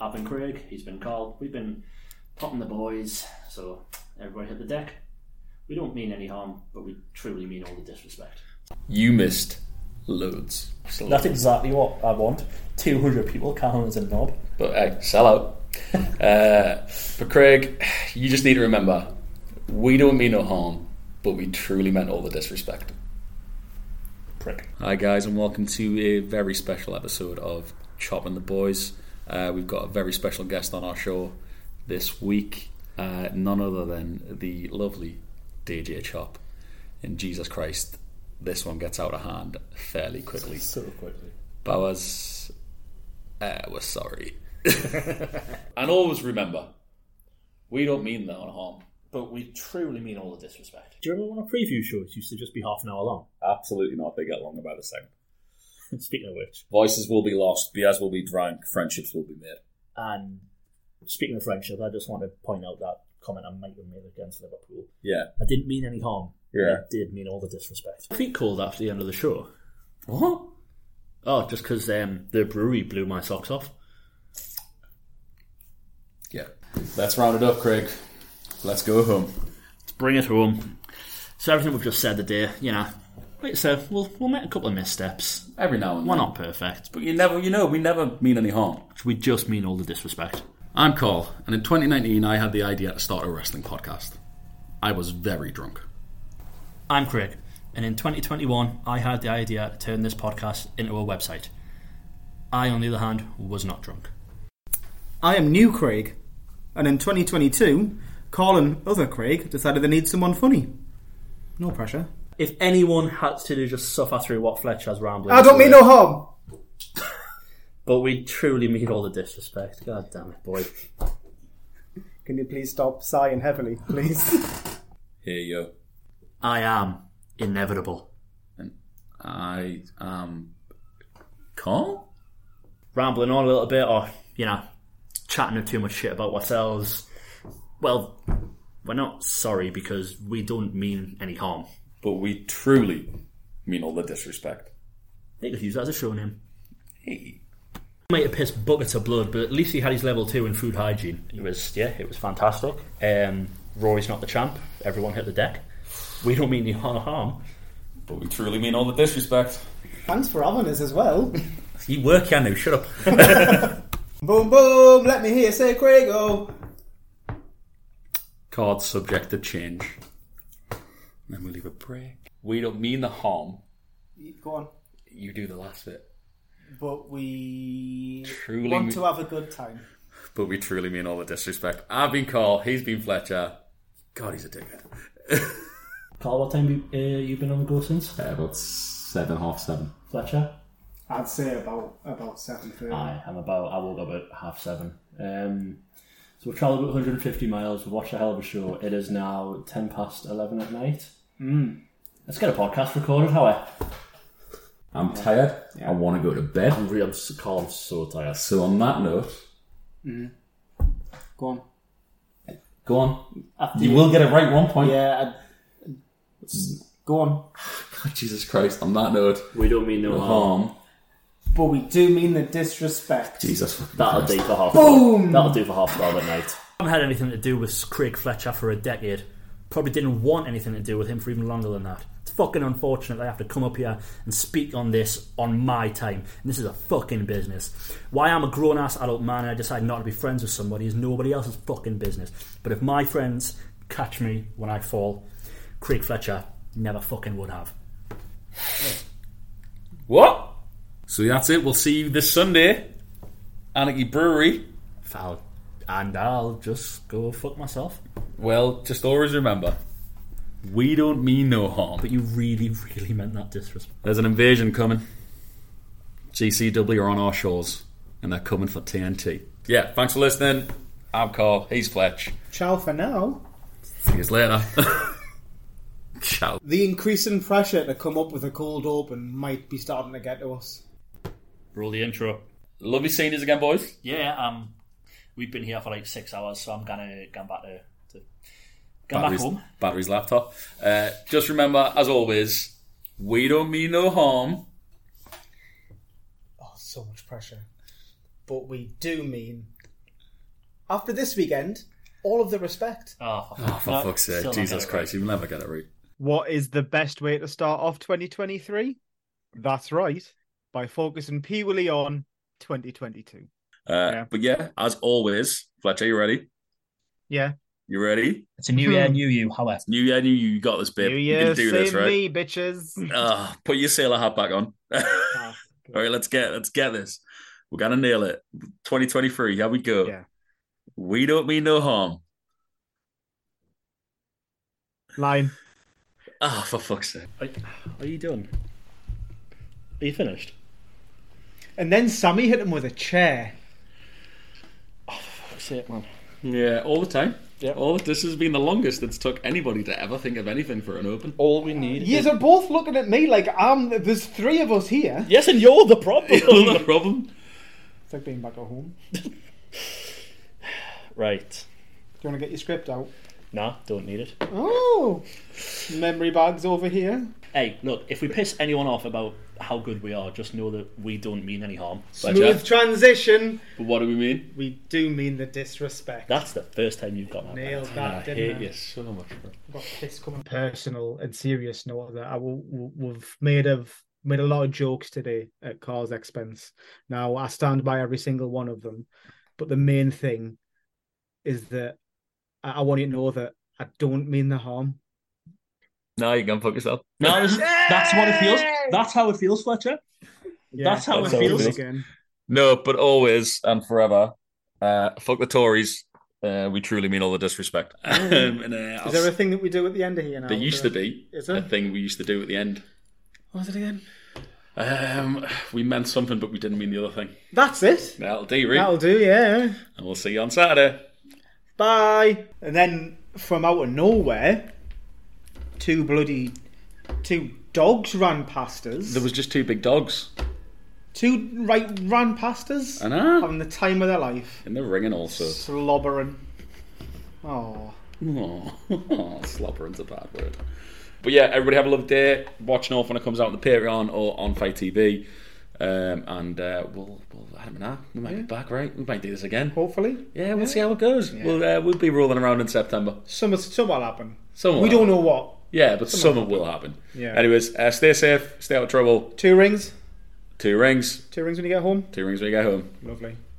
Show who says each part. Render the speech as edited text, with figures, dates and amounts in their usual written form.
Speaker 1: I've been Craig, he's been Carl. We've been popping the boys, so everybody hit the deck. We don't mean any harm, but we truly mean all the disrespect.
Speaker 2: You missed loads.
Speaker 1: That's exactly what I want. 200 people counting as a knob.
Speaker 2: But hey, sell out. But Craig, you just need to remember, we don't mean no harm, but we truly meant all the disrespect.
Speaker 1: Prick.
Speaker 2: Hi guys, and welcome to a very special episode of Chopping the Boys. We've got a very special guest on our show this week, none other than the lovely DJ Chop. And Jesus Christ, this one gets out of hand fairly quickly.
Speaker 1: So quickly.
Speaker 2: Bowers, we're sorry. And always remember, we don't mean that on harm,
Speaker 1: but we truly mean all the disrespect. Do you remember when our preview shows used to just be half an hour long?
Speaker 2: Absolutely not. They get long about the same.
Speaker 1: Speaking of which,
Speaker 2: voices will be lost, beers will be drank, friendships will be made.
Speaker 1: And speaking of friendship, I just want to point out that comment I might have made against Liverpool.
Speaker 2: Yeah.
Speaker 1: I didn't mean any harm.
Speaker 2: Yeah.
Speaker 1: I did mean all the disrespect. My feet cold after the end of the show.
Speaker 2: What?
Speaker 1: Oh, just because the brewery blew my socks off.
Speaker 2: Yeah. Let's round it up, Craig. Let's go home.
Speaker 1: Let's bring it home. So everything we've just said today, like I said, we'll make a couple of missteps.
Speaker 2: Every now and then.
Speaker 1: We're not perfect.
Speaker 2: But we never mean any harm.
Speaker 1: We just mean all the disrespect.
Speaker 2: I'm Carl, and in 2019 I had the idea to start a wrestling podcast. I was very drunk.
Speaker 1: I'm Craig, and in 2021 I had the idea to turn this podcast into a website. I, on the other hand, was not drunk.
Speaker 3: I am new Craig, and in 2022 Carl and other Craig decided they need someone funny. No pressure.
Speaker 1: If anyone had to just suffer through what Fletcher's rambling,
Speaker 3: I don't mean no harm.
Speaker 1: But we truly mean all the disrespect. God damn it, boy.
Speaker 3: Can you please stop sighing heavily, please?
Speaker 2: Here you go.
Speaker 1: I am inevitable.
Speaker 2: And I am Carl?
Speaker 1: Rambling on a little bit, or, chatting too much shit about ourselves. Well, we're not sorry because we don't mean any harm.
Speaker 2: But we truly mean all the disrespect.
Speaker 1: They could use that as a show name.
Speaker 2: Hey.
Speaker 1: He might have pissed buckets of blood, but at least he had his level 2 in food hygiene. It was fantastic. Rory's not the champ. Everyone hit the deck. We don't mean any harm.
Speaker 2: But we truly mean all the disrespect.
Speaker 3: Thanks for having us as well.
Speaker 1: You work here now, shut up.
Speaker 3: Boom, boom, let me hear you say Craigo.
Speaker 2: Cards subject to change. Then we leave a break. We don't mean the harm.
Speaker 3: Go on.
Speaker 2: You do the last bit.
Speaker 3: But we
Speaker 2: truly
Speaker 3: want to have a good time.
Speaker 2: But we truly mean all the disrespect. I've been Carl, he's been Fletcher. God, he's a dickhead.
Speaker 1: Carl, what time have you been on the go since?
Speaker 2: About 7, half 7.
Speaker 1: Fletcher?
Speaker 3: I'd say about 7:30.
Speaker 1: I woke up at 7:30. So we've travelled about 150 miles, we've watched a hell of a show. It is now 10 past 11 at night. Let's get a podcast recorded, Howie.
Speaker 2: I'm tired. Yeah. I want to go to bed.
Speaker 1: I'm so tired.
Speaker 2: So on that note...
Speaker 3: Go on.
Speaker 2: You will get it right one point.
Speaker 3: Yeah. Go on.
Speaker 2: God, Jesus Christ. On that note...
Speaker 1: We don't mean no harm.
Speaker 3: But we do mean the disrespect.
Speaker 2: Jesus.
Speaker 1: That'll do for half.
Speaker 3: Boom!
Speaker 1: That'll do for half 12 at night. I haven't had anything to do with Craig Fletcher for a decade. Probably didn't want anything to do with him for even longer than that. It's fucking unfortunate I have to come up here and speak on this on my time. And this is a fucking business. Why I'm a grown-ass adult man and I decide not to be friends with somebody is nobody else's fucking business. But if my friends catch me when I fall, Craig Fletcher never fucking would have.
Speaker 2: What? So that's it. We'll see you this Sunday. Anarchy Brewery.
Speaker 1: Foul. And I'll just go fuck myself.
Speaker 2: Well, just always remember, we don't mean no harm.
Speaker 1: But you really, really meant that disrespect.
Speaker 2: There's an invasion coming. GCW are on our shores, and they're coming for TNT. Yeah, thanks for listening. I'm Carl. He's Fletch.
Speaker 3: Ciao for now.
Speaker 2: See you later. Ciao.
Speaker 3: The increasing pressure to come up with a cold open might be starting to get to us.
Speaker 1: Roll the intro.
Speaker 2: Lovely seeing you again, boys.
Speaker 1: Yeah, we've been here for like 6 hours, so I'm gonna go back back home.
Speaker 2: Battery's laptop. Just remember, as always, we don't mean no harm.
Speaker 3: Oh, so much pressure. But we do mean After this weekend, all of the respect.
Speaker 2: For fuck's sake, Jesus Christ, you'll never get it right.
Speaker 4: What is the best way to start off 2023? That's right, by focusing purely on 2022.
Speaker 2: But yeah, as always, Fletcher, you ready?
Speaker 4: Yeah.
Speaker 2: You ready?
Speaker 1: It's a new year, new you, however.
Speaker 2: New year, new you. You got this, babe.
Speaker 4: New
Speaker 2: You
Speaker 4: year,
Speaker 2: can do this,
Speaker 4: same
Speaker 2: right?
Speaker 4: me, bitches.
Speaker 2: Put your sailor hat back on. All right, let's get this. We're gonna nail it. 2023. Here we go.
Speaker 4: Yeah.
Speaker 2: We don't mean no harm.
Speaker 4: Line.
Speaker 2: For fuck's sake.
Speaker 1: Are you done? Are you finished?
Speaker 3: And then Sammy hit him with a chair.
Speaker 1: Fuck's sake, man.
Speaker 2: Yeah, all the time.
Speaker 1: Yeah.
Speaker 2: This has been the longest it's took anybody to ever think of anything for an open.
Speaker 1: All we need
Speaker 3: You are both looking at me like there's three of us here.
Speaker 1: Yes, and you're the problem.
Speaker 2: You're the problem.
Speaker 3: It's like being back at home.
Speaker 1: Right.
Speaker 3: Do you want to get your script out?
Speaker 1: Nah, don't need it.
Speaker 3: Oh, memory bags over here.
Speaker 1: Hey, look, if we piss anyone off about how good we are, just know that we don't mean any harm.
Speaker 3: Smooth transition.
Speaker 2: But what do we mean?
Speaker 3: We do mean the disrespect.
Speaker 1: That's the first time you've got that.
Speaker 3: Nailed that,
Speaker 2: I
Speaker 3: didn't
Speaker 2: hate
Speaker 3: I?
Speaker 2: you so much. Bro.
Speaker 3: Got piss coming.
Speaker 4: Personal and serious note that we've made a lot of jokes today at Carl's expense. Now I stand by every single one of them, but the main thing is that I want you to know that I don't mean the harm.
Speaker 2: No, you can fuck yourself.
Speaker 1: No, that's what it feels. That's how it feels, Fletcher.
Speaker 4: Yeah,
Speaker 1: That's how
Speaker 2: it
Speaker 1: feels.
Speaker 4: Again.
Speaker 2: No, but always and forever, fuck the Tories. We truly mean all the disrespect.
Speaker 3: Is there a thing that we do at the end of here now?
Speaker 2: There used to be
Speaker 3: Is
Speaker 2: a
Speaker 3: there?
Speaker 2: thing we used to do at the end.
Speaker 3: What was it again?
Speaker 2: We meant something, but we didn't mean the other thing.
Speaker 3: That's it.
Speaker 2: That'll do, Reed.
Speaker 3: That'll do, yeah.
Speaker 2: And we'll see you on Saturday.
Speaker 3: Bye. And then from out of nowhere, two dogs ran past us.
Speaker 2: There was just two big dogs.
Speaker 3: Ran past us.
Speaker 2: I know.
Speaker 3: Having the time of their life.
Speaker 2: In the ringing also.
Speaker 3: Slobbering. Oh.
Speaker 2: Slobbering's a bad word. But yeah, everybody have a lovely day. Watch North when it comes out on the Patreon or on Fight TV. We'll I don't know. We might be back, right? We might do this again.
Speaker 3: Hopefully.
Speaker 2: Yeah, we'll see how it goes.
Speaker 3: Yeah.
Speaker 2: We'll be rolling around in September.
Speaker 3: Something will happen.
Speaker 2: Something
Speaker 3: We
Speaker 2: will
Speaker 3: don't
Speaker 2: happen.
Speaker 3: know what.
Speaker 2: Yeah, but something will happen.
Speaker 3: Yeah.
Speaker 2: Anyways, stay safe, stay out of trouble.
Speaker 3: 2 rings.
Speaker 2: 2 rings.
Speaker 3: 2 rings when you get home.
Speaker 2: 2 rings when you get home.
Speaker 3: Lovely.